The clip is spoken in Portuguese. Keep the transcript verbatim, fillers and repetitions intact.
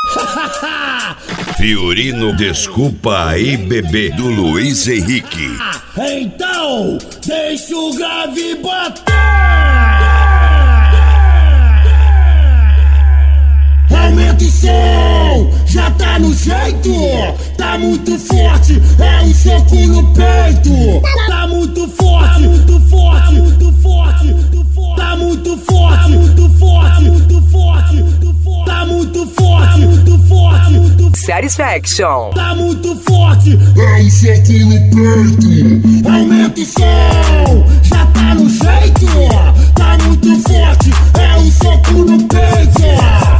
Fiorino Desculpa Aí Bebê, do Luiz Henrique. Então, deixa o grave bater. Aumenta o som, já tá no jeito. Tá muito forte, é um soco no peito. Tá muito forte, muito forte, muito forte, muito forte. Tá muito forte, muito forte, muito forte, muito forte. Tá muito forte, muito forte, muito forte. Satisfaction. Tá muito forte, é um soco no peito. Aumenta o som, já tá no jeito. Tá muito forte, é um soco no peito.